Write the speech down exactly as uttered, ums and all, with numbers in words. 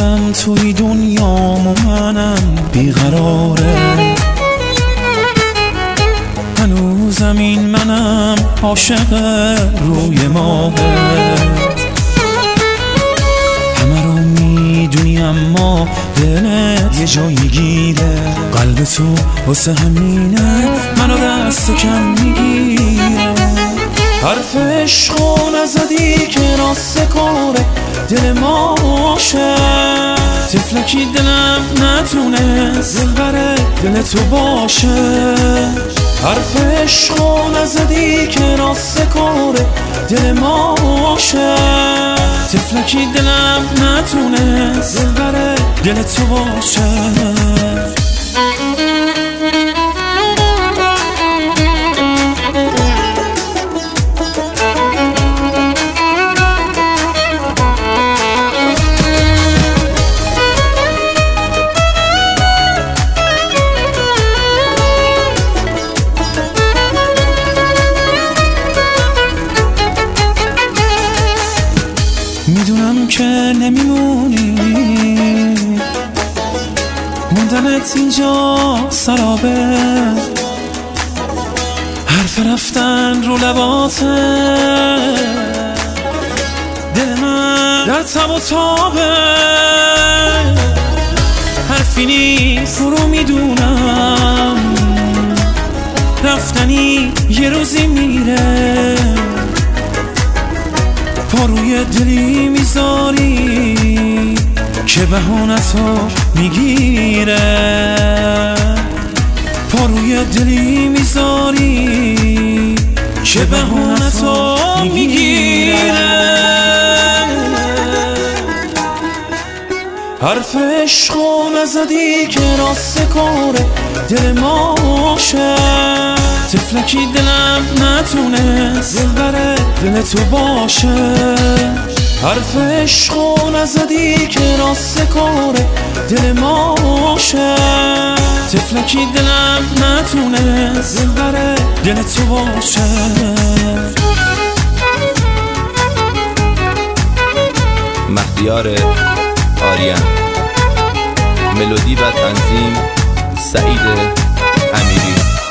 هنوزم توی دنیام و منم بیقراره، هنوزم این منم عاشق روی ماهت. همه رو میدونی اما دلت یه جایی گیره، قلب تو واسه همینه منو دست کم میگیره. حرف عشقو نزدی که راست کاره دل ما باشه، تفلکی دلم نتونست دلبر دل تو باشه. حرف عشقو نزدی که راست کاره دل ما باشه، تفلکی دلم نتونست دلبر دل تو باشه. میدونم که نمیمونی، موندنت اینجا سرابه، حرف رفتن رو لباته، دل من در تب و تابه. حرفی نیست رو میدونم، رفتنی یه روزی میره، پا روی دلی میذاری که بهانتو میگیره، پا روی دلی میذاری که بهانتو میگیره. حرف عشقو نزدی که راست کاره دل ما باشه، تفلکی دلم نتونست دلبر دل تو باشه. حرف عشقو نزدی که راست کاره دل ما باشه، تفلکی دلم نتونست دلبر دل تو باشه. مهدیار آریان، ملودی و تنظیم سعید امیری.